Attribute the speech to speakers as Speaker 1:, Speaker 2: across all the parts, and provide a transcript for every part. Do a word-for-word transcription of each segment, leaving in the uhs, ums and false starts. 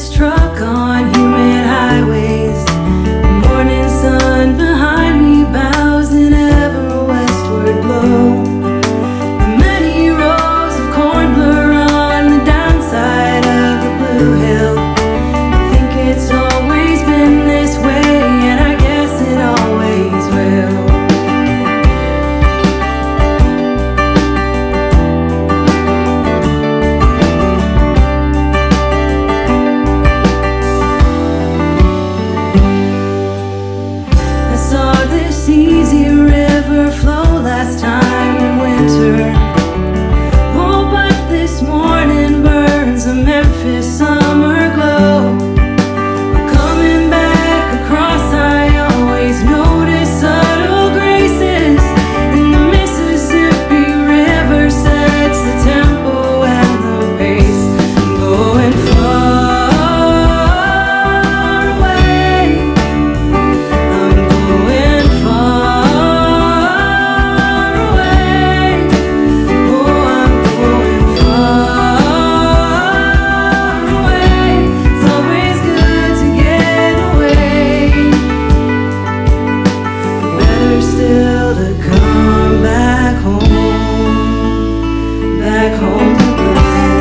Speaker 1: this truck on humid highways. The morning sun behind me bows in ever westward glow. The many rows of corn blur on the downside of the blue hill. I think it's always been this way, and I guess it always will. Saw this easy river flow last time in winter. Oh, but this morning burns a Memphis summer glow. Coming back across, I always notice subtle graces, and the Mississippi River sets the tempo and the pace. I'm going far away. I'm going far away. Oh, I'm going far away. It's always good to get away. Better still to come back home, back home to Blue.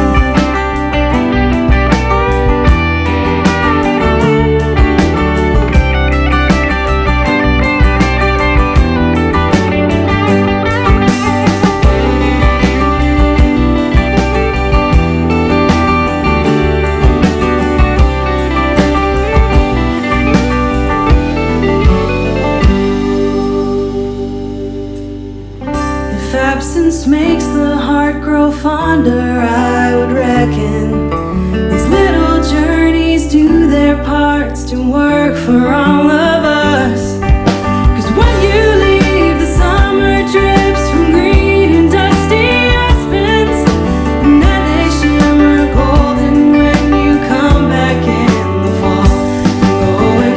Speaker 1: If absence makes the heart grow fonder, I would reckon these little journeys do their parts to work for all of us. 'Cause when you leave, the summer drips from green and dusty aspens, and then they shimmer golden when you come back in the fall. I'm going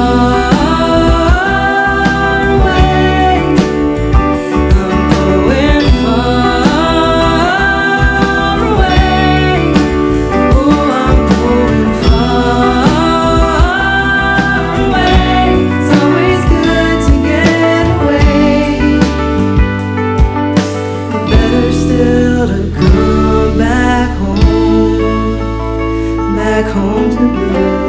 Speaker 1: far away. I'm going far away. Oh, I'm going far away. It's always good to get away. Better still to come back home, back home to Blue.